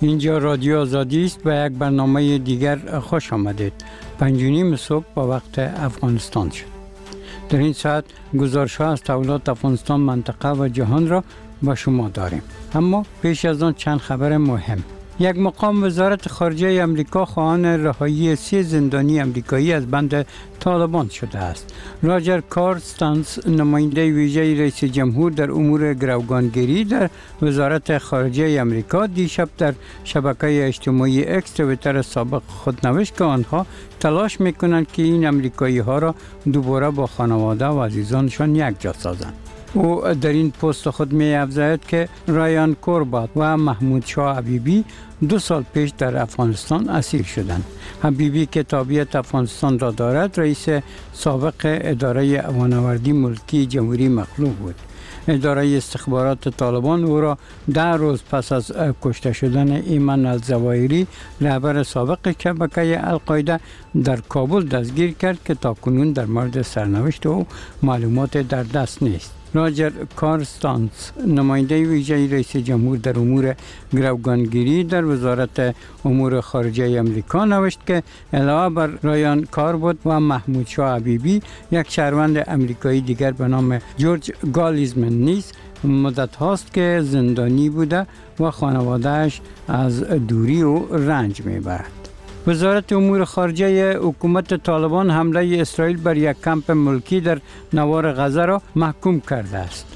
اینجا رادیو آزادی است و یک برنامه دیگر خوش آمدید. 5:30 صبح با وقت افغانستان شد. در این ساعت گزارش‌ها از تحولات افغانستان، منطقه و جهان را با شما داریم. اما پیش از آن چند خبر مهم. یک مقام وزارت خارجه امریکا خواهان رهایی 3 زندانی امریکایی از بند طالبان شده است. راجر کارستانس، نماینده ویژه رئیس جمهور در امور گروگانگیری در وزارت خارجه امریکا، دیشب در شبکه اجتماعی اکس توییتر سابق خود نوشت که آنها تلاش میکنند که این امریکایی ها را دوباره با خانواده و عزیزانشان یک جا سازند. او در این پست خود می افزاید که رایان کوربات و محمود شاه حبیبی 2 سال پیش در افغانستان اسیر شدند. حبیبی که تابعیت افغانستان را دارد، رئیس سابق اداره امان‌آوری ملکی جمهوری مخلوع بود. اداره استخبارات طالبان او را 10 روز پس از کشته شدن ایمن الزواهری، رهبر سابق شبکه القاعده، در کابل دستگیر کرد که تاکنون در مورد سرنوشت او معلومات در دست نیست. راجر کارستانس، نماینده ویژه رئیس جمهور در امور گروگانگیری در وزارت امور خارجه امریکا، نوشت که علاوه بر رایان کاربوت و محمود شاه حبیبی، یک شهروند امریکایی دیگر به نام جورج گالیزمن نیز مدت هاست که زندانی بوده و خانوادهش از دوری او رنج میبرد. وزارت امور خارجه حکومت طالبان حمله اسرائیل بر یک کمپ ملکی در نوار غزه را محکوم کرده است.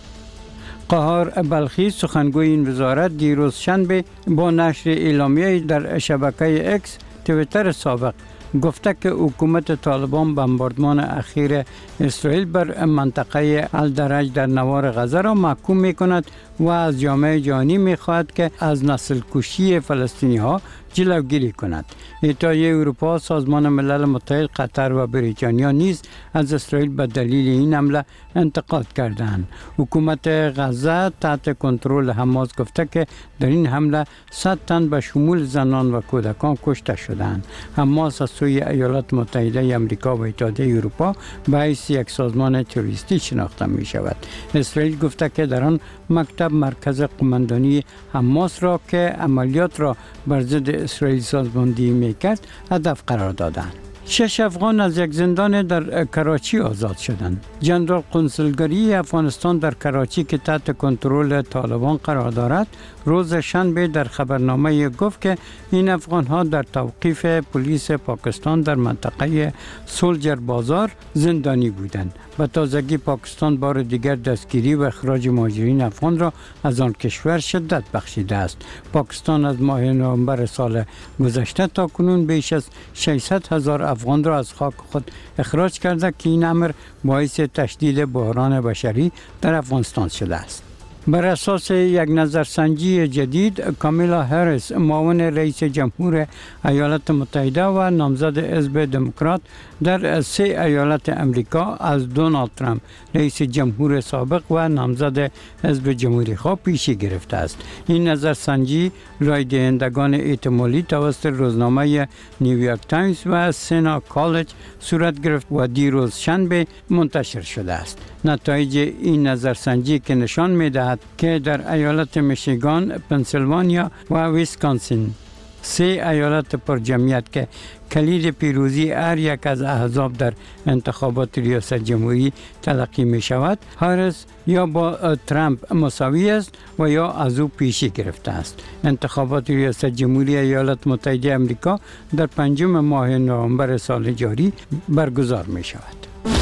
قهار بلخی، سخنگوی این وزارت، دیروز شنبه با نشر اعلامیه در شبکه اکس توییتر سابق گفته که حکومت طالبان بمباردمان اخیر اسرائیل بر منطقه الدرج در نوار غزه را محکوم می کند و از جامعه جهانی می خواهد که از نسل کشی فلسطینی ها جلوگیری کند. اتحادیه اروپا، سازمان ملل متحد، قطر و بریتانیا نیز از اسرائیل به دلیل این حمله انتقاد کردند. حکومت غزه تحت کنترل حماس گفته که در این حمله 100 تن به شمول زنان و کودکان کشته شدند. حماس از سوی ایالات متحده آمریکا و اتحادیه اروپا به حیث یک سازمان تروریستی شناخته می شود. اسرائیل گفته که در آن مکتب مرکز قماندانی حماس را که عملیات را بر ضد اسرائیل سازماندهی میکرد هدف قرار دادند. 6 افغان از یک زندان در کراچی آزاد شدند. جنرال قنصلگری افغانستان در کراچی که تحت کنترل طالبان قرار دارد، روز شنبه در خبرنامه گفت که این افغان ها در توقیف پلیس پاکستان در منطقه سولجر بازار زندانی بودند. به تازگی پاکستان بار دیگر دستگیری و اخراج مهاجرین افغان را از آن کشور شدت بخشیده است. پاکستان از ماه نوامبر سال گذشته تا کنون بیش از 600,000 افغان را از خاک خود اخراج کرده که این امر باعث تشدید بحران بشری در افغانستان شده است. بر اساس یک نظرسنجی جدید، کامیلا هریس، معاون رئیس جمهور ایالات متحده و نامزد حزب دموکرات در 3 ایالت امریکا، از دونالد ترامپ رئیس جمهور سابق و نامزد حزب جمهوری خواه پیشی گرفته است. این نظرسنجی رای دهندگان احتمالی توسط روزنامه نیویورک تایمز و سینا کالج صورت گرفت و دیروز شنبه منتشر شده است. نتایج این نظرسنجی که نشان می‌دهد که در ایالت میشیگان، پنسیلوانیا و ویسکانسین، 3 ایالت پرجمعیت که کلید پیروزی هر یک از احزاب در انتخابات ریاست جمهوری تلقی می شود، هریس یا با ترامپ مساوی است و یا از او پیشی گرفته است. انتخابات ریاست جمهوری ایالات متحده آمریکا در 5 ماه نوامبر سال جاری برگزار می شود.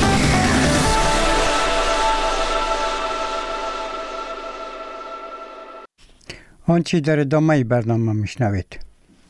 آنچه در ادامه برنامه میشنوید.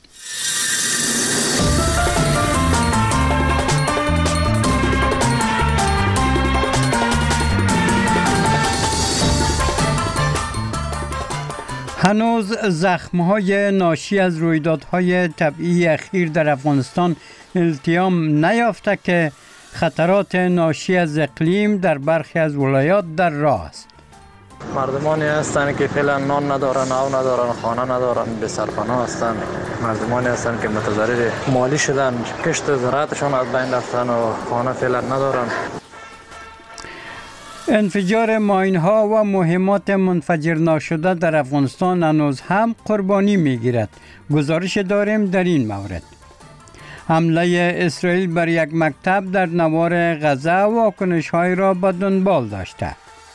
هنوز زخم‌های ناشی از رویدادهای طبیعی اخیر در افغانستان التیام نیافته که خطرات ناشی از اقلیم در برخی از ولایات در راه است. مردمانی هستند که فعلا نان ندارن، آب ندارن، خانه ندارن، به سرپناه هستند. مردمانی هستند که متضرر مالی شدن، کشت زراعتشون از بین رفتن و خانه فعلا ندارن. انفجار ماین‌ها و مهمات منفجر ناشده در افغانستان هنوز هم قربانی می‌گیرد. گزارش داریم در این مورد. حمله اسرائیل بر یک مکتب در نوار غزه واکنش‌های را به دنبال داشته.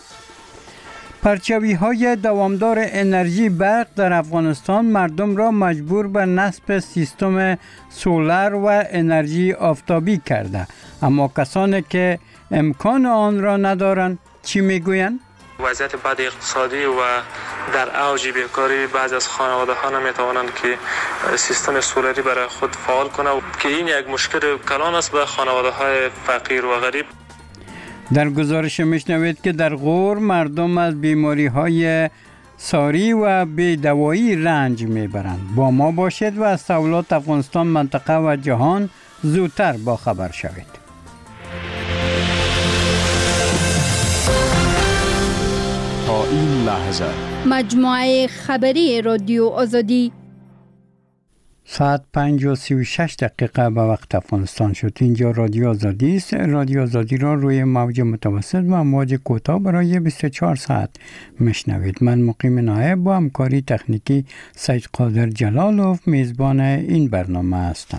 پرچاوی‌های دوامدار انرژی برق در افغانستان مردم را مجبور به نصب سیستم سولر و انرژی آفتابی کرده، اما کسانی که امکان آن را ندارند چی میگویند؟ وضعیت بد اقتصادی و در اوج بیکاری بعضی از خانواده‌ها نمیتوانند که سیستم سولری برای خود فعال کنند که این یک مشکل کلان است به خانواده‌های فقیر و غریب. در گزارش میشنوید که در غور مردم از بیماری‌های ساری و بی‌دوایی رنج میبرند. با ما باشید و از تحولات افغانستان، منطقه و جهان زودتر با خبر شوید. تا این لحظه مجموعه خبری رادیو آزادی ساعت 5:36 به وقت افغانستان شد. اینجا رادیو آزادی است. رادیو آزادی را روی موج متوسط و امواج کوتاه برای 24 ساعت میشنوید. من مقیم نایب با همکاری تکنیکی سید قادر جلالوف میزبان این برنامه هستم.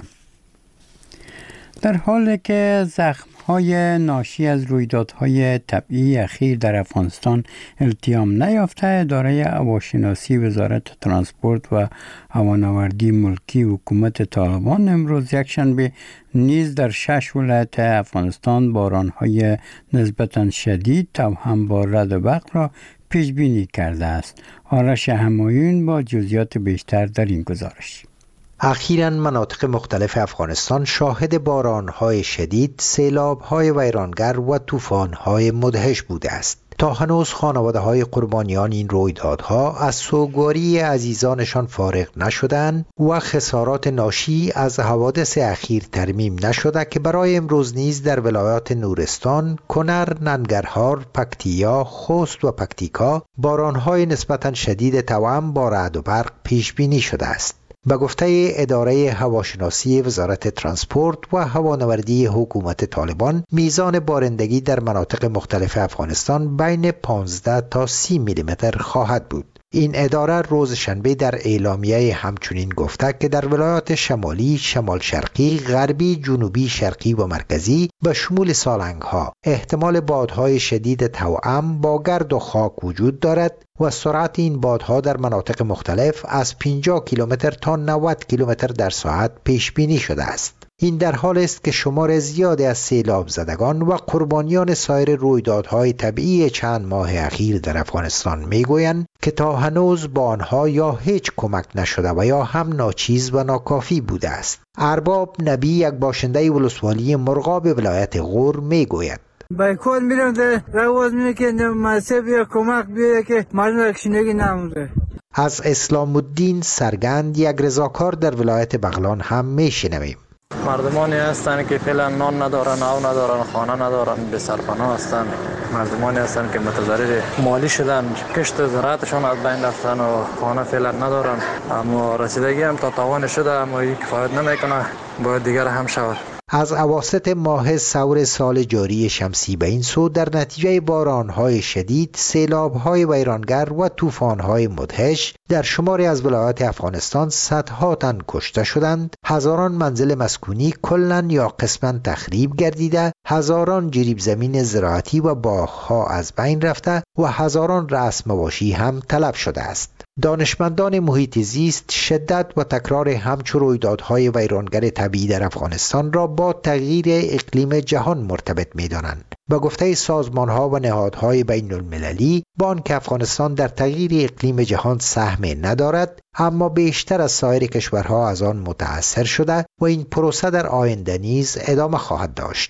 در حالی که زخم‌های ناشی از رویدادهای طبیعی اخیر در افغانستان التیام نیافته، اداره هواشناسی وزارت ترانسپورت و هوانوردی ملکی حکومت طالبان امروز یکشنبه نیز در 6 ولایت افغانستان باران‌های نسبتاً شدید توأم با رعد و برق را پیش بینی کرده است. آرش همایون با جزئیات بیشتر در این گزارش. اخیراً مناطق مختلف افغانستان شاهد باران‌های شدید، سیلاب‌های ویرانگر و طوفان‌های مدهش بوده است. تا هنوز خانواده‌های قربانیان این رویدادها از سوگواری عزیزانشان فارغ نشدند و خسارات ناشی از حوادث اخیر ترمیم نشده که برای امروز نیز در ولایات نورستان، کنر، ننگرهار، پکتیا، خوست و پکتیکا باران‌های نسبتاً شدید توأم با رعد و برق پیش بینی شده است. به گفته اداره هواشناسی وزارت ترانسپورت و هوانوردی حکومت طالبان، میزان بارندگی در مناطق مختلف افغانستان بین 15 تا 30 میلیمتر خواهد بود. این اداره روز شنبه در اعلامیه همچنین گفته که در ولایات شمالی، شمال شرقی، غربی، جنوبی شرقی و مرکزی به شمول سالنگ‌ها احتمال بادهای شدید توأم با گرد و خاک وجود دارد و سرعت این بادها در مناطق مختلف از 50 کیلومتر تا 90 کیلومتر در ساعت پیش بینی شده است. این در حال است که شمار زیادی از سیلاب زدگان و قربانیان سایر رویدادهای طبیعی چند ماه اخیر در افغانستان میگویند که تا هنوز با آنها یا هیچ کمک نشده و یا هم ناچیز و ناکافی بوده است. ارباب نبی، یک باشنده ولسوالی مرغاب ولایت غور میگوید: بایکوت میرم در رواز میره که منصب یا کمک بیاره که مردم رکشندگی نمونده. از اسلام الدین سرگند، یک رضاکار در ولایت بغلان هم میشنویم. مردمانی هستند که فعلا نان ندارن، آب ندارن، خانه ندارن، به سرپناه هستند. مردمانی هستند که متضرر مالی شدن، کشت زراعتشون از بین رفتن و خانه فعلا ندارن. اما رسیدگی هم تا توان شده، اما این کفایت نمیکنه، باید دیگر هم شود. از اواسط ماه ثور سال جاری شمسی به این سو در نتیجه باران‌های شدید، سیلاب‌های ویرانگر و طوفان‌های مدهش در شماری از ولایات افغانستان صدها تن کشته شدند، هزاران منزل مسکونی کلاً یا قسماً تخریب گردیده، هزاران جریب زمین زراعتی و باغ‌ها از بین رفته و هزاران رأس مواشی هم تلف شده است. دانشمندان محیط زیست شدت و تکرار همچو رویدادهای ویرانگر طبیعی در افغانستان را با تغییر اقلیم جهان مرتبط می‌دانند. به گفته سازمان‌ها و نهادهای بین المللی، با آنکه افغانستان در تغییر اقلیم جهان سهم ندارد، اما بیشتر از سایر کشورها از آن متأثر شده و این پروسه در آینده نیز ادامه خواهد داشت.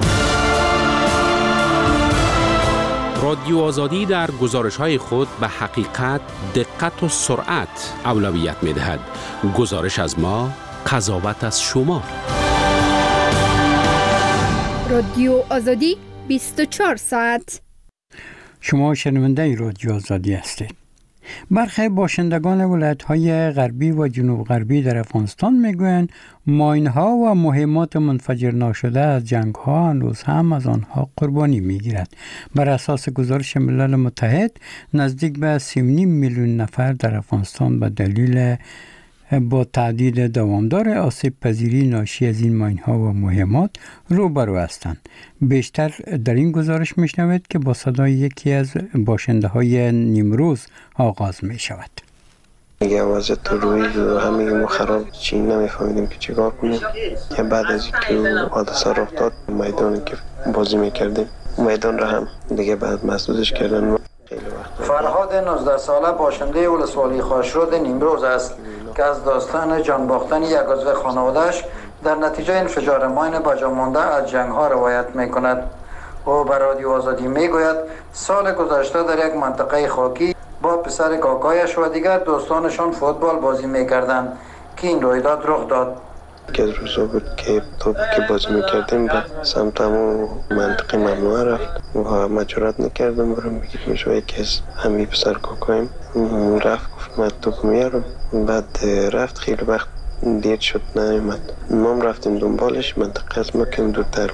رادیو آزادی در گزارش‌های خود به حقیقت، دقت و سرعت اولویت می‌دهد. گزارش از ما، قضاوت از شما. رادیو آزادی 24 ساعت. شما شنونده رادیو آزادی هستید. برخی باشندگان ولایت‌های غربی و جنوب غربی در افغانستان میگویند ماین‌ها و مهمات منفجر ناشده از جنگ‌ها هنوز هم از آنها قربانی می‌گیرد. بر اساس گزارش ملل متحد نزدیک به 3.5 میلیون نفر در افغانستان به دلیل با تعدید دوامدار آسیب پذیری ناشی از این ماین‌ها و مهمات روبرو هستند. بیشتر در این گزارش میشنوید که با صدای یکی از باشنده‌های نیمروز آغاز می شود. میگه وضعیت روی همه ما خراب چی نمیفهمیدیم که چیکار کنیم. که بعد از اینکه حادثه رخ داد میدانی که بازی میکردیم میدان را هم دیگه بعد مسدودش کردن. فرهاد 19 ساله باشنده ولسوالی خاشرود نیمروز است که از داستان جان باختن یک عضو خانواده‌اش در نتیجه انفجار ماین باجا مانده از جنگ‌ها روایت می‌کند. او بر رادیو آزادی می‌گوید سال گذشته در یک منطقه خاکی با پسر کاکایش و دیگر دوستانشان فوتبال بازی می‌کردند که این رویداد رخ داد. که روزا بود که توپی که بازی میکردیم به سمت همون منطقه ممنوعه رفت و مجرد نکردم برم بگید میشه یکی از همین پسر کاکایم رفت گفت من توپ میارم. بعد رفت خیلی وقت دیر شد نیومد. ما رفتیم دنبالش منطقه از ما کم دورتر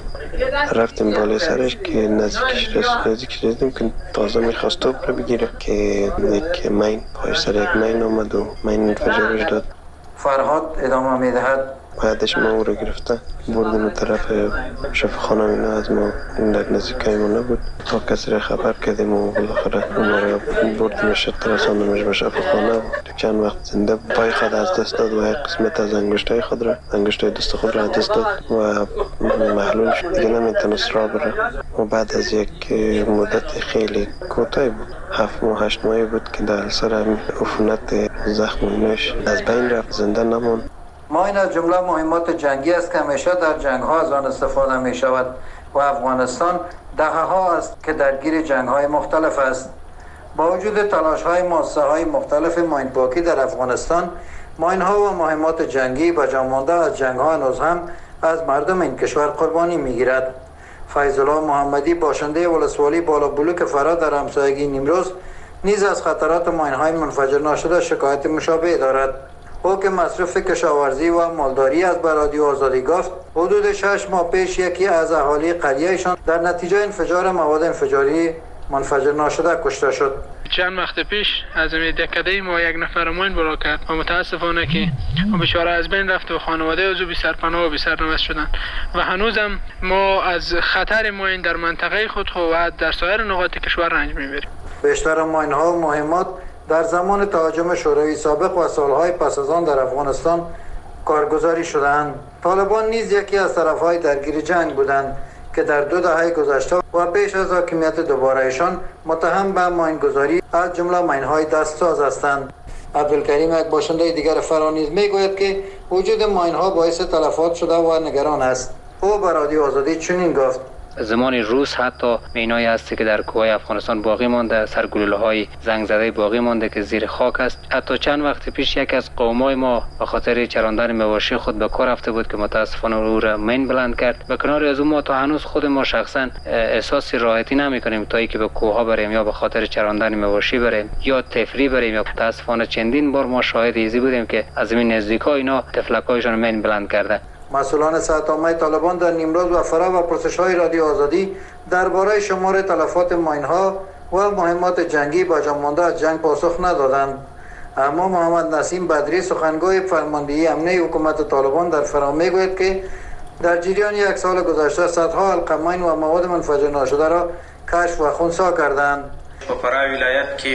رفتیم بالای سرش که نزدیکش رسیدیم که تازه میخواست توپ رو بگیره که یک مین پای سر یک مین آمد و مین انفجارش داد. فرهاد ادامه میدهد بعدش ما او رو گرفته بردیم طرف شفاخانه. اینا از ما در نزدیکای ما نبود تا کسی را خبر کردیم و بالاخره ما را بردیمش رساندیمش به شفاخانه و چند وقت زنده پای خود از دست داد و یک قسمت از انگشتای خود را انگشتای دست خود را از دست داد و محلول شد دیگه نمیتونست راه بره. و بعد از یک مدت خیلی کوتاهی بود 7 ماه 8 ماهی بود که در سر عفونت زخمش از بین رفت زنده نموند. ماین از جمله مهمات جنگی است که همیشه در جنگ‌ها از آن استفاده می شود و افغانستان دهه‌ها است که درگیر جنگ‌های مختلف است. با وجود تلاش‌های مؤسسه‌های مختلف ماین‌پاکی در افغانستان، ماین‌ها و مهمات جنگی و جامانده از جنگ‌ها هنوز هم از مردم این کشور قربانی می‌گیرد. فیض‌الله محمدی باشنده ولسوالی بالا بلوک فرا در همسایگی نیمروز نیز از خطرات ماین‌های منفجر ناشده شکایت مشابه دارد. او که مصرف کشاورزی و مالداری از رادیو آزادی گفت حدود 6 ماه پیش یکی از اهالی قریهشان در نتیجه انفجار مواد انفجاری منفجر ناشده کشته شد. چند وقت پیش از دکده ما یک نفر ماین بلا کرد و متاسفانه که بیچاره از بین رفت و خانواده از او بی سرپناه و بی سرنوشت شدند و هنوزم ما از خطر ماین در منطقه خود و در سایر نقاط کشور رنج میبریم. بیشتر ماین ها و مهمات در زمان تهاجم شوروی سابق و سالهای پس از آن در افغانستان کارگزاری شدند. طالبان نیز یکی از طرفهای درگیر جنگ بودند که در 2 دهه گذشته و پیش از حاکمیت دوبارهشان متهم به ماینگذاری از جمله ماین‌های دستساز هستند. عبدالکریم یک باشنده دیگر فرا نیز میگوید که وجود ماین‌ها باعث تلفات شده و نگران است. او به رادیو آزادی چنین گفت: زمان روز حتی مینایی هستی که در کوههای افغانستان باقی مانده، سرگلوله‌های زنگ زده باقی مانده که زیر خاک است. حتی چند وقت پیش یک از قومای ما به خاطر چراندن مواشی خود به کار رفته بود که متاسفانه او را مین بلند کرد. به کنار از اون ما تا هنوز خود ما شخصا احساس راحتی نمی‌کنیم تا اینکه به کوهها بریم یا به خاطر چراندن مواشی بریم یا تفریح بریم. یا متاسفانه چندین بار ما شاهد ایزی بودیم که از این نزدیکا اینا تفلکایشان مین بلند کرده. مسئولان صحت‌عامه طالبان در نیمروز و فرا و پرسش‌های رادیو آزادی درباره شمار تلفات ماین‌ها و مهمات جنگی باقی مانده از جنگ پاسخ ندادند. اما محمد نسیم بدری سخنگوی فرماندهی امنیتی حکومت طالبان در فرا میگوید که در جریان یک سال گذشته صدها حلقه ماین و مواد منفجر ناشده را کشف و خنثی کردند. فرا ولایت که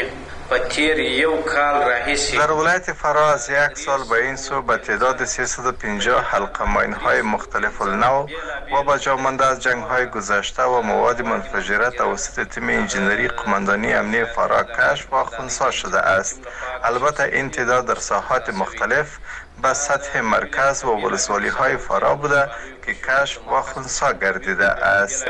در ولایت فرا از یک سال به این سو به تعداد 350 حلقه ماین‌های مختلف النوع و با جا مانده از جنگ‌های گذشته و مواد منفجره توسط تیم انجینری قماندانی امنیتی فرا کشف و خنثی شده است. البته این تعداد در ساحات مختلف به سطح مرکز و ولسوالی‌های فرا بوده که کشف و خنثی گردیده است.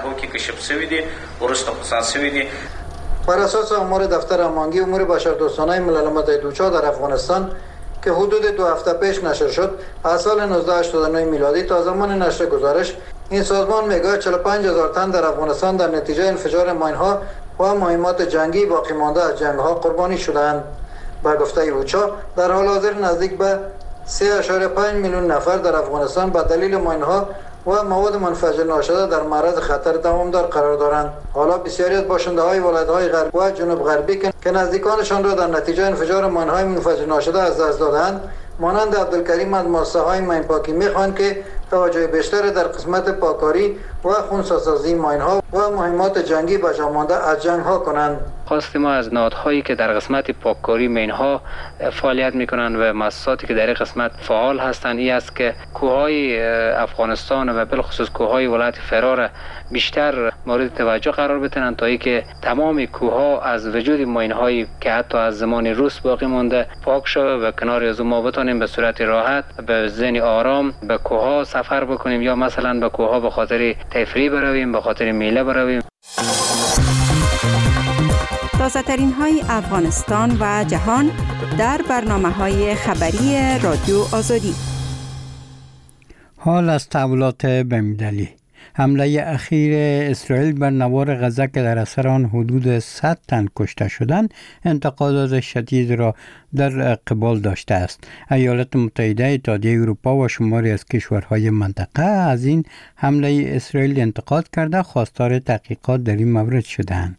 بر اساس آمار دفتر امانگی امور بشردوستانه ملل متحد در افغانستان که حدود 2 هفته پیش نشر شد، از سال 1989 میلادی تا زمان نشر گزارش، این سازمان میگوید 45,000 تن در افغانستان در نتیجه انفجار ماین‌ها و مهمات جنگی باقی مانده از جنگ‌ها قربانی شدند. به گفته اوچا در حال حاضر نزدیک به 3.5 میلیون نفر در افغانستان به دلیل ماین‌ها و مواد منفجر ناشده در معرض خطر دوامدار قرار دارند. حالا بسیاری از باشنده‌های ولایت‌های غرب و جنوب غربی که نزدیکانشان را در نتیجه انفجار ماین‌های منفجر ناشده از دست دادند، مانند عبدالکریم از مؤسسه‌های ماین‌پاکی می‌خواهند که توجه بیشتر در قسمت پاکاری و خنثی‌سازی ماین‌ها و مهمات جنگی به جا مانده از جنگ‌ها کنند. خواست ما از نهادهایی که در قسمت پاککاری ماین‌ها فعالیت می‌کنند و مؤسساتی که در این قسمت فعال هستند این است که کوههای افغانستان و بالخصوص کوههای ولایت فرار بیشتر مورد توجه قرار بدهند تا اینکه تمام کوهها از وجود ماین‌هایی که حتی از زمان روس باقی مانده پاک شود و کنار از ما بتونیم به صورت راحت به ذهن آرام به کوهها سفر بکنیم یا مثلا به کوهها به خاطر تفریح برویم، به خاطر میله برویم. تازه ترین های افغانستان و جهان در برنامه‌های خبری رادیو آزادی. حال از تحولات بین‌المللی. حمله اخیر اسرائیل بر نوار غزه که در اثر آن حدود 100 تن کشته شدند انتقادات شدید را در قبال داشته است. ایالات متحده، اتحادیه اروپا و شماری از کشورهای منطقه از این حمله اسرائیل انتقاد کرده خواستار تحقیقات در این مورد شدند.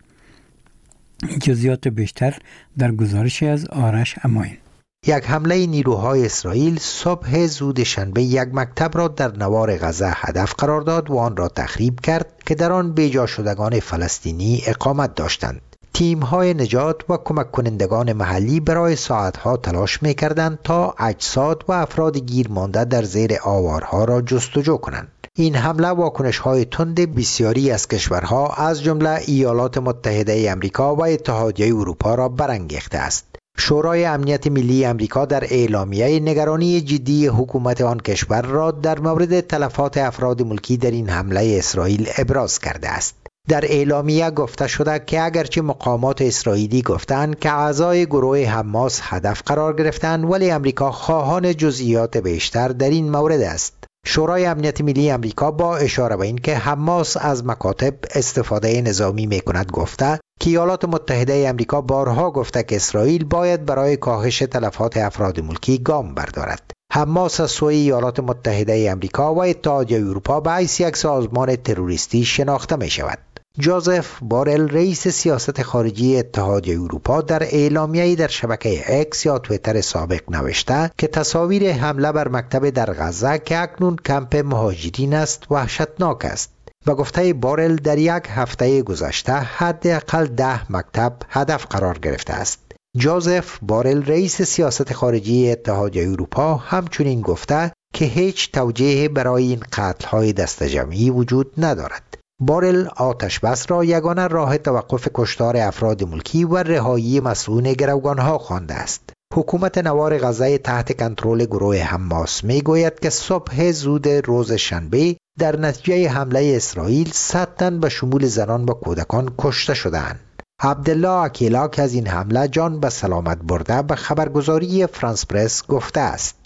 جزئیات بیشتر در گزارشی از آرش اماین. یک حمله نیروهای اسرائیل صبح زود شنبه یک مکتب را در نوار غزه هدف قرار داد و آن را تخریب کرد که در آن بیجا شدگان فلسطینی اقامت داشتند. تیم‌های نجات و کمک کنندگان محلی برای ساعتها تلاش می‌کردند تا اجساد و افراد گیر مانده در زیر آوارها را جستجو کنند. این حمله واکنش‌های تند بسیاری از کشورها از جمله ایالات متحده آمریکا و اتحادیه اروپا را برانگیخته است. شورای امنیت ملی آمریکا در اعلامیه نگرانی جدی حکومت آن کشور را در مورد تلفات افراد ملکی در این حمله اسرائیل ابراز کرده است. در اعلامیه گفته شده که اگرچه مقامات اسرائیلی گفتند که اعضای گروه حماس هدف قرار گرفتند، ولی آمریکا خواهان جزئیات بیشتر در این مورد است. شورای امنیت ملی آمریکا با اشاره به اینکه حماس از مکاتب استفاده نظامی میکند گفته که ایالات متحده آمریکا بارها گفته که اسرائیل باید برای کاهش تلفات افراد ملکی گام بردارد. حماس از سوی ایالات متحده آمریکا و اتحادیه اروپا به حیث یک سازمان تروریستی شناخته می شود. جوزف بارل رئیس سیاست خارجی اتحادیه اروپا در اعلامیه‌ای در شبکه اکس یا توییتر سابق نوشته که تصاویر حمله بر مکتب در غزه که اکنون کمپ مهاجرین است وحشتناک است و گفته بارل در یک هفته گذشته حداقل 10 مکتب هدف قرار گرفته است. جوزف بارل رئیس سیاست خارجی اتحادیه اروپا همچنین گفته که هیچ توجیه برای این قتل‌های دسته‌جمعی وجود ندارد. بارل آتش بس را یگانه راه توقف کشتار افراد ملکی و رهایی مسئولین گروگانها خوانده است. حکومت نوار غزه تحت کنترل گروه حماس می گوید که صبح زود روز شنبه در نتیجه حمله اسرائیل 100 تن به شمول زنان و کودکان کشته شدند. عبدالله اکیلا که از این حمله جان به سلامت برده به خبرگزاری فرانس پرس گفته است: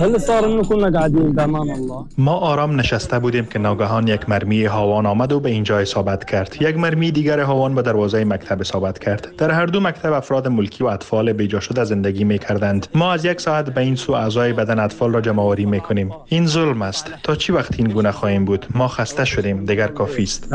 ما آرام نشسته بودیم که ناگهان یک مرمی هاوان آمد و به اینجا اصابت کرد. یک مرمی دیگر هاوان به دروازه مکتب اصابت کرد. در هر دو مکتب افراد ملکی و اطفال بیجا شده زندگی می کردند. ما از یک ساعت به این سو اعضای بدن اطفال را جمع آوری می کنیم. این ظلم است. تا چی وقت این گونه خواهیم بود؟ ما خسته شدیم. دیگر کافی است.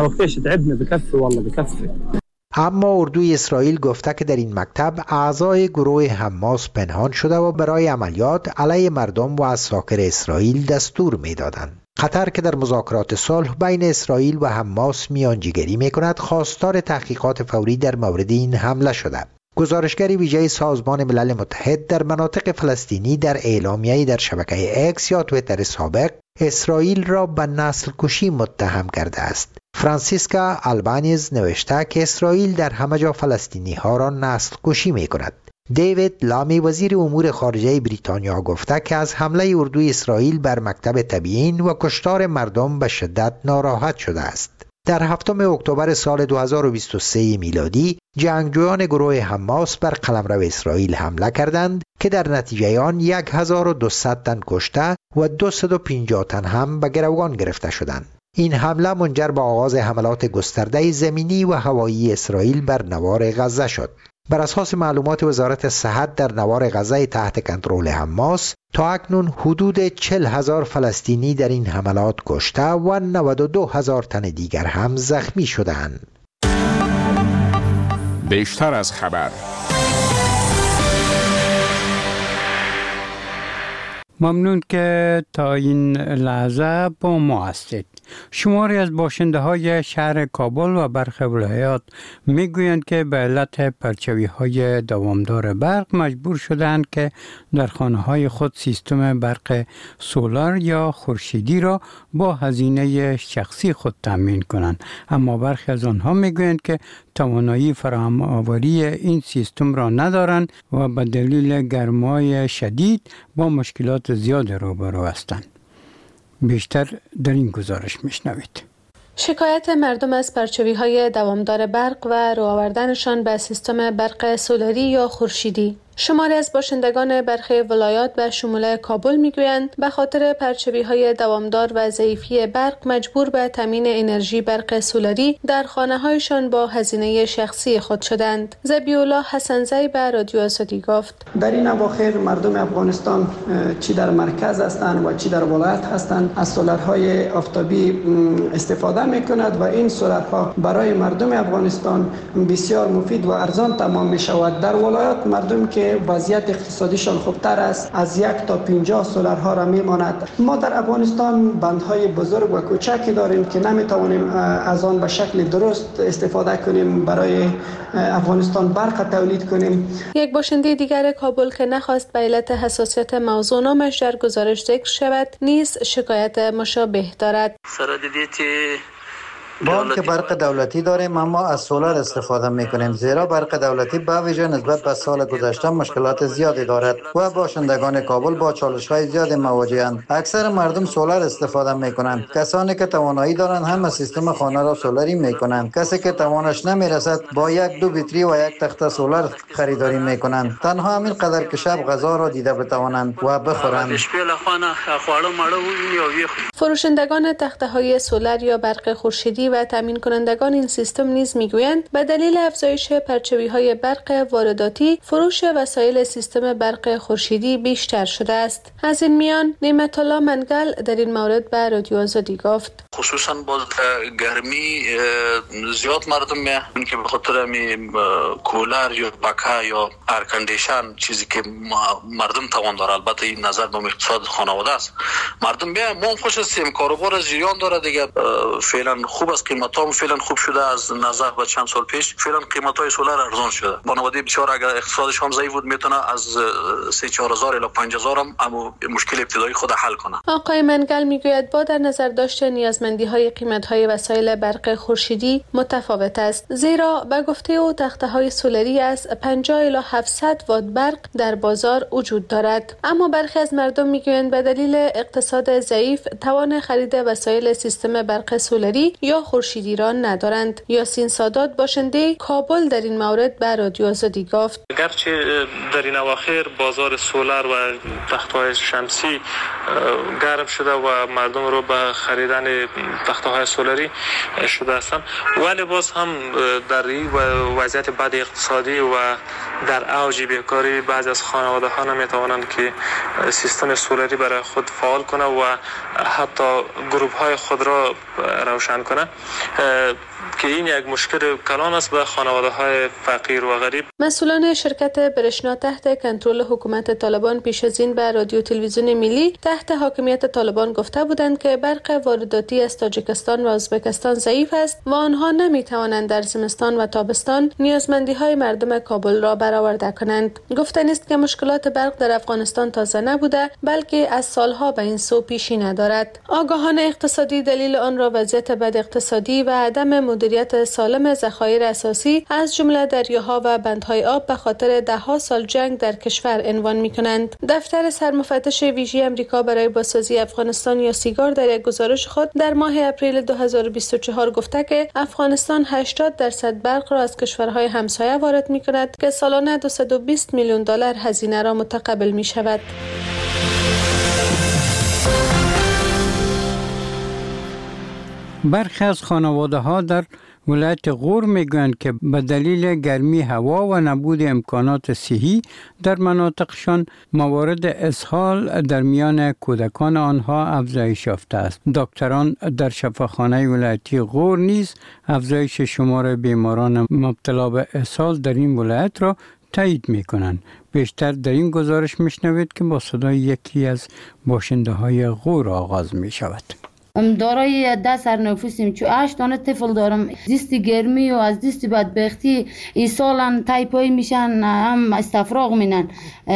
اما اردوی اسرائیل گفته که در این مکتب اعضای گروه حماس پنهان شده و برای عملیات علیه مردم و عساکر اسرائیل دستور می‌دادند. قطر که در مذاکرات صلح بین اسرائیل و حماس میانجیگری می‌کند، خواستار تحقیقات فوری در مورد این حمله شده. گزارشگر ویژه سازمان ملل متحد در مناطق فلسطینی در اعلامیه‌ای در شبکه اکس یا توییتر سابق اسرائیل را به نسل کشی متهم کرده است. فرانسیسکا آلبانیز نوشته که اسرائیل در همه جا فلسطینی ها را نسل کشی می کند. دیوید لامی وزیر امور خارجه بریتانیا گفته که از حمله اردوی اسرائیل بر مکتب تبیین و کشتار مردم به شدت ناراحت شده است. در 7 اکتبر سال 2023 میلادی جنگجویان گروه حماس بر قلمرو اسرائیل حمله کردند که در نتیجه آن 1200 تن کشته و 250 تن هم به گروگان گرفته شدند. این حمله منجر به آغاز حملات گسترده زمینی و هوایی اسرائیل بر نوار غزه شد. بر اساس معلومات وزارت صحت در نوار غزه تحت کنترل حماس تا اکنون حدود 40,000 فلسطینی در این حملات کشته و 92,000 تن دیگر هم زخمی شدند. بیشتر از خبر. ممنون که تا این لحظه با ما هستید. شماری از باشنده های شهر کابل و برخی ولایات میگویند که به علت پرچوی های دوامدار برق مجبور شدند که در خانه های خود سیستم برق سولار یا خورشیدی را با هزینه شخصی خود تامین کنند، اما برخی از آنها میگویند که توانایی فراهم آوری این سیستم را ندارند و به دلیل گرمای شدید با مشکلات زیاد روبرو هستند. بیشتر در این گزارش میشنوید. شکایت مردم از پرچوی‌های دوامدار برق و رو آوردنشان به سیستم برق سولاری یا خورشیدی. شماری از باشندگان برخی ولایات به شمول کابل میگویند به خاطر پرچوی‌های دوامدار و ضعیفی برق مجبور به تامین انرژی برق سولاری در خانه‌هایشان با هزینه شخصی خود شدند. ذبیح‌الله حسن‌زی به رادیو آزادی گفت: در این اواخر مردم افغانستان چی در مرکز هستند و چی در ولایت هستند از سولارهای آفتابی استفاده می‌کند و این سولارها برای مردم افغانستان بسیار مفید و ارزان تمام می‌شود. در ولایت مردم که وضعیت اقتصادیشان خوبتر است از 1 تا 50 سولارها را میماند. ما در افغانستان بندهای بزرگ و کوچکی داریم که نمیتوانیم از آن به شکل درست استفاده کنیم برای افغانستان برق تولید کنیم. یک باشنده دیگر کابل که نخواست به علت حساسیت موضوع نامش در گزارش ذکر شود نیز شکایت مشابه دارد. با که برق دولتی داریم اما از سولار استفاده میکنیم، زیرا برق دولتی به ویژه نسبت به سال گذشته مشکلات زیادی دارد و باشندگان کابل با چالش‌های زیادی مواجه‌اند. اکثر مردم سولار استفاده میکنند. کسانی که توانایی دارند هم سیستم خانه را سولاری میکنند. کسی که توانش نمیرسد با 1-2 بطری و 1 تخته سولار خریداری میکنند. تنها همین قدر که شب غذا را دیده بتوانند و بخورند. فروشندگان تخته‌های سولار یا برق خورشیدی و تامین کنندگان این سیستم نیز میگویند به دلیل افزایش پرچوی‌های برق وارداتی فروش وسایل سیستم برق خورشیدی بیشتر شده است. از این میان نعمت الله منگل در این مورد به رادیو آزادی گفت: خصوصا با گرمی زیاد مردم میان که به خاطر کولر یا پکه یا ایر کندیشن چیزی که مردم توان داره، البته این نظر به اقتصاد خانواده است، مردم میان ما خوش هستیم، کاروبار جریان داره دیگه، فعلا خوب است، قیمتام فعلا خوب شده از نظر به چند سال پیش، فعلا قیمتای سولار ارزان شده. خانواده بیچاره اگر اقتصادش هم ضعیف بود میتونه از 3-4 الی 5,000 هم مشکل ابتدایی خود حل کنه. آقای منگل میگوید با در نظر داشته نیازمندی‌های قیمت‌های وسایل برق خورشیدی متفاوت است، زیرا به گفته او تخته‌های سولاری از 50 الی 700 وات برق در بازار وجود دارد، اما برخی از مردم میگویند به دلیل اقتصاد ضعیف توان خرید وسایل سیستم برق سولاری یا خورشیدی را ندارند. یاسین سادات باشنده کابل در این مورد به رادیو آزادی گفت: گرچه در این اواخر بازار سولار و تخته‌های شمسی گرم شده و مردم رو به خریدن تخته‌های سولاری شده هستند، ولی باز هم در این وضعیت بد اقتصادی و در اوج بیکاری بعضی از خانواده‌ها نمی‌توانند که سیستم سولاری برای خود فعال کنه و حتی گروه‌های خود را روشن کنه، که این یک مشکل کلان است به خانواده‌های فقیر و غریب. مسئولان شرکت برشنا تحت کنترل حکومت طالبان پیش از این به رادیو تلویزیون ملی تحت حاکمیت طالبان گفته بودند که برق وارداتی از تاجیکستان و ازبکستان ضعیف است و آنها نمی‌توانند در زمستان و تابستان نیازمندی‌های مردم کابل را برآورده کنند. گفتنی است که مشکلات برق در افغانستان تازه نبوده، بلکه از سالها به این سو پیشی ندارد. آگاهان اقتصادی دلیل آن را وضعیت بد اقتصادی و عدم مدیریت سالم ذخایر اساسی از جمله دریاها و بندهای آب به خاطر ده‌ها سال جنگ در کشور عنوان می‌کنند. دفتر سرمفتش ویژه آمریکا برای بازسازی افغانستان یا سیگار در یک گزارش خود در ماه اپریل 2024 گفته که افغانستان 80% برق را از کشورهای همسایه وارد می‌کند که سالانه 220 میلیون دلار هزینه را متقبل می‌شود. برخی از خانواده ها در ولایت غور میگویند که به دلیل گرمی هوا و نبود امکانات صحی در مناطقشان موارد اسهال در میان کودکان آنها افزایش یافته است. دکتران در شفاخانه ولایتی غور نیز افزایش شمار بیماران مبتلا به اسهال در این ولایت را تایید میکنند. بیشتر در این گزارش میشنوید که با صدای یکی از باشنده های غور آغاز می شود. دارای 10 سرنوفسیم، 8 دانه طفل دارم. دیست گرمی و از دیست بدبختی ای سالن تایپای میشن، هم استفراغ مینن.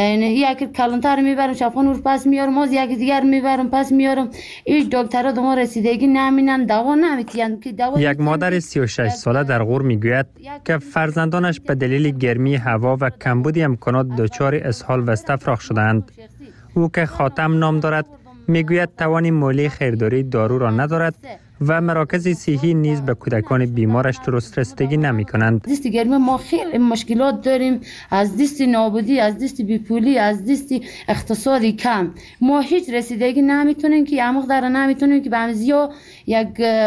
یکی کلانتر میبرم شفان رو پس میارم، از یکی دیگر میبرم پس میارم. هیچ دکترها دما رسیدگی نمینن، دوا نمیتین که دوا. یک مادر 36 ساله در غور میگوید که فرزندانش به دلیل گرمی هوا و کمبود امکانات دچار اسهال و استفراغ شدند. او که خاتم نام دارد میگوید توان مالی خیرداری دارو را ندارد و مراکز صحی نیز به کودکان بیمارش درست رسیدگی نمی کنند. دیست گرمی ما خیلی مشکلات داریم، از دیست نابودی، از دیست بیپولی، از دیست اقتصادی کم. ما هیچ رسیدگی نمیتونیم که عمق داره، نمیتونیم که به همزیا یک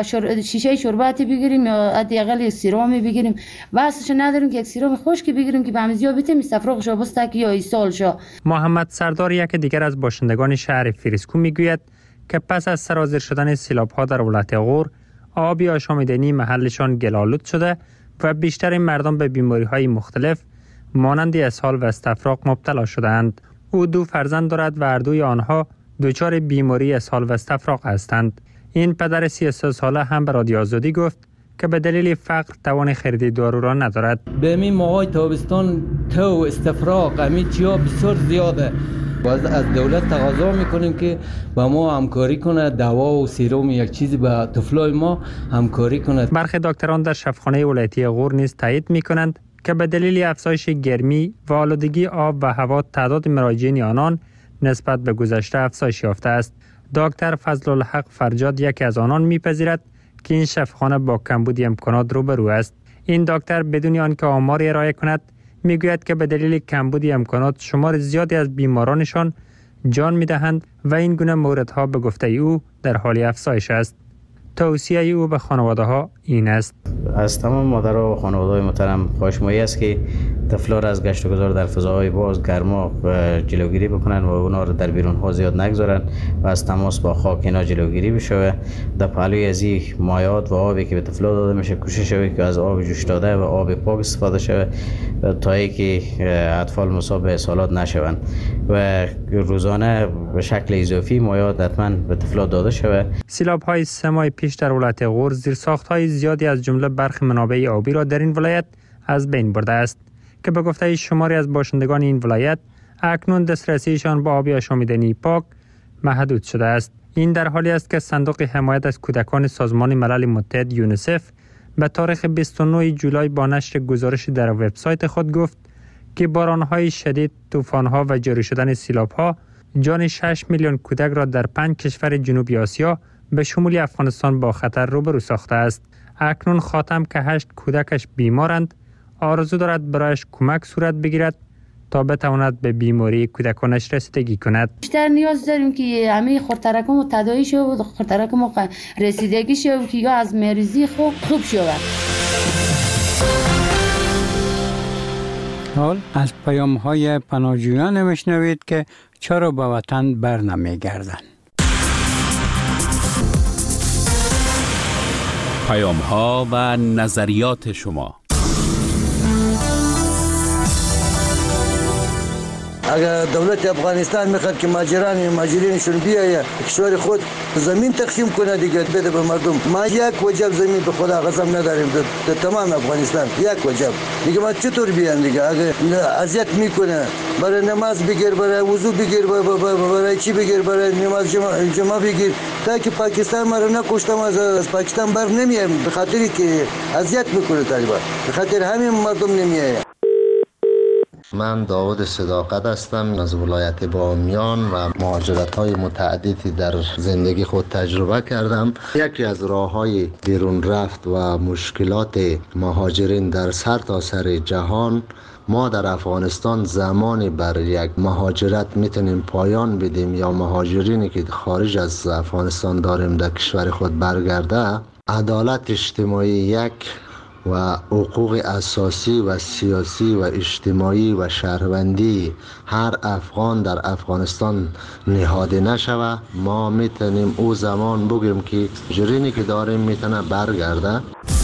شیشه شربتی بگیریم یا حداقل سیرامی بگیریم. واسه نداریم که یک سیرام خشکی بگیریم که به همزیا بتیم استفراغ شو بستک یا ایسال شو. محمد سردار یک دیگر از باشندگان شهر فریسکو میگوید که پس از سرازیر شدن سیلاب‌ها در ولایت غور، آبی آشامیدنی محلشان گل‌آلود شده و بیشتر مردم به بیماری‌های مختلف مانند اسهال و استفراغ مبتلا شدند. او 2 فرزند دارد و هر دوی آنها دچار بیماری اسهال و استفراغ هستند. این پدر 33 ساله هم به رادیو آزادی گفت که به دلیل فقر توان خرید دارو را ندارد. به این ماهای تابستان تو استفراغ همین چیا بسیار زیاده. باز از دولت تقاضا میکنیم که با ما همکاری کنه، دوا و سیروم یک چیزی به طفلای ما همکاری کنه. برخی دکتران در شفاخانه ولایتی غور نیز تایید میکنند که به دلیل افزایش گرمی و آلودگی آب و هوا تعداد مراجعین آنان نسبت به گذشته افزایش یافته است. دکتر فضل الحق فرجاد یکی از آنان میپذیرد که این شفاخانه با کمبود امکانات روبرو است. این دکتر بدون آنکه آماری ارائه کند میگوید که به دلیل کمبود امکانات شمار زیادی از بیمارانشان جان میدهند و این گونه موردها به گفته او در حال افزایش است. توصیه او به خانواده ها این است: از تمام مادرها و خانواده‌های محترم خواهش‌مایی است که طفلا را از گشت و گذار در فضاهای باز گرما جلوگیری بکنن و اونا را در بیرون ها زیاد نگذارن و از تماس با خاک اینا جلوگیری بشه. در پهلوی از این مایعات و آبی که به طفلا داده میشه کوشش شوه که از آب جوش داده و آب پاک استفاده شوه تا اینکه اطفال مصاب به اسهالات نشوند و روزانه به شکل اضافی مایعات حتما به طفلا داده شوه. سیلاب‌های 3 ماه پیش در ولایت غور زیرساخت‌های زیادی از جمله برخی منابع آبی را در این ولایت از بین برده است که به گفته شماری از باشندگان این ولایت اکنون دسترسیشان به آب آشامیدنی پاک محدود شده است. این در حالی است که صندوق حمایت از کودکان سازمان ملل متحد یونیسف به تاریخ 29 جولای با نشر گزارشی در وبسایت خود گفت که باران‌های شدید، طوفان‌ها و جاری شدن سیلاب‌ها جان 6 میلیون کودک را در 5 کشور جنوبی آسیا به شمول افغانستان با خطر روبرو ساخته است. اکنون خاتم که 8 کودکش بیمارند آرزو دارد برایش کمک صورت بگیرد تا بتواند به بیماری کودکانش رسیدگی کند. بیشتر نیاز داریم که همه خورترکم تداعی شود و خورترکم رسیدگی شود که از مریضی خوب شود. حال از پیام‌های پناهجویان میشنوید که چرا به وطن بر نمیگردند. پیام‌ها و نظریات شما. اگر دولت افغانستان میخواد که مهاجرینشون بیایه کشور خود زمین تقسیم کنه دیگه بده به مردم. ما یک وجب زمین به خدا قسم نداریم در تمام افغانستان، یک وجب دیگه. ما چطور بیان دیگه؟ اگر اذیت میکنه برای نماز بگیر، برای وضو بگیر، برای چی بگیر، برای نماز جمعه بگیر، تا که پاکستان ما رو نکشتم از پاکستان بر نمیایم به خاطری که اذیت میکنه طالبان، به خاطر همین مردم نمیایه. من داود صداقت هستم از ولایت بامیان و مهاجرت‌های متعددی در زندگی خود تجربه کردم. یکی از راه‌های بیرون رفت و مشکلات مهاجرین در سرتاسر جهان، ما در افغانستان زمانی بر یک مهاجرت میتونیم پایان بدیم یا مهاجرینی که خارج از افغانستان داریم در کشور خود برگرده، عدالت اجتماعی یک و حقوق اساسی و سیاسی و اجتماعی و شهروندی هر افغان در افغانستان نهاده نشوه، ما میتونیم او زمان بگیم که جرینی که داریم میتونه برگرده.